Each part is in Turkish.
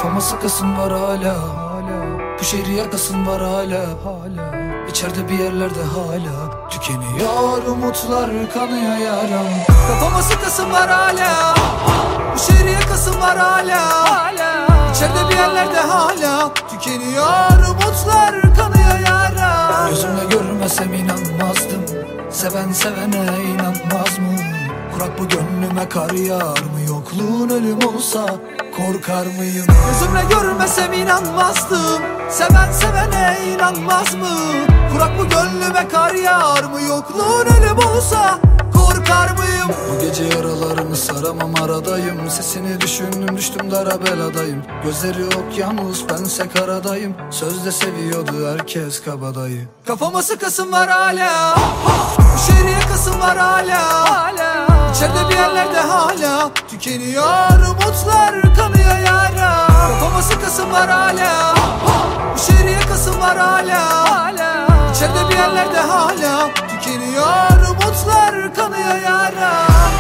Kafama sıkasın var hala. Bu şehri yakasın var hala. İçeride bir yerlerde hala tükeniyor umutlar, kanıyor yaram. Kafama sıkasın var hala. Bu şehri yakasın var hala. İçeride bir yerlerde hala tükeniyor umutlar, kanıyor yaram. Gözümle görmesem inanmazdım. Seven sevene inanmaz mı? Kurak bu gönlüme kar yağar mı? Yokluğun ölüm olsa korkar mıyım? Gözümle görmesem inanmazdım. Seven sevene inanmaz mı? Kurak bu gönlüme kar yağar mı? Yokluğun ölüm olsa korkar mıyım? Bu gece yaralarını saramam aradayım. Sesini düşündüm düştüm dara beladayım. Gözleri okyanus bense karadayım. Sözde seviyordu herkes kabadayı. Kafama sıkasın var hala. Bu şehri yakasın var hala. İçeride bir yerlerde hala tükeniyor umutlar, kanıyor yara. Kafama sıkasın var hala. Bu şehri yakasın var hala. İçeride bir yerlerde hala tükeniyor umutlar, kanıyor yara.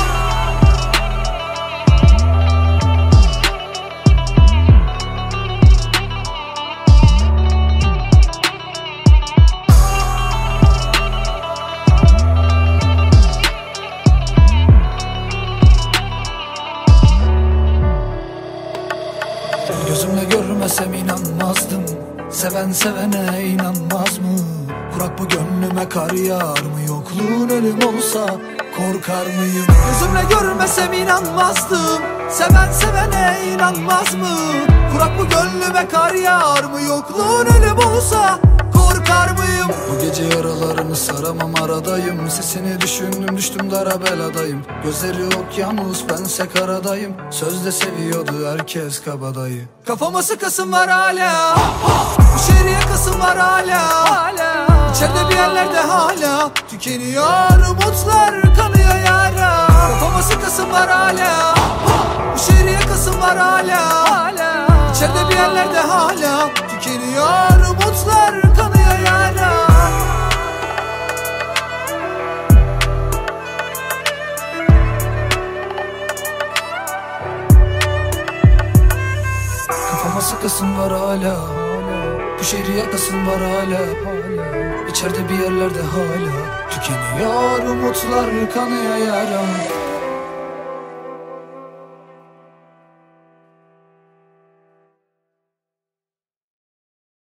Gözümle görmesem inanmazdım. Seven sevene inanmaz mı? Kurak bu gönlüme kar yağar mı? Yokluğun ölüm olsa korkar mıyım? Gözümle görmesem inanmazdım. Seven sevene inanmaz mı? Kurak bu gönlüme kar yağar mı? Yokluğun ölüm olsa korkar mıyım? Bu gece yaralarını saramam aradayım. Sesini düşündüm düştüm dara beladayım. Gözleri okyanus bense karadayım. Sözde seviyordu herkes kabadayı. Kafama sıkasın var hala. Bu şehri yakasın var hala. İçeride bir yerlerde hala tükeniyor umutlar, kanıyor yara. Kafama sıkasın var hala. Bu şehri yakasın var hala. İçeride bir yerlerde hala tükeniyor umutlar, kanıyor yara. Kafama sıkasın var hala. Bu şehri yakasın var hala. İçeride bir yerlerde hala tükeniyor umutlar, kanıyor yaram.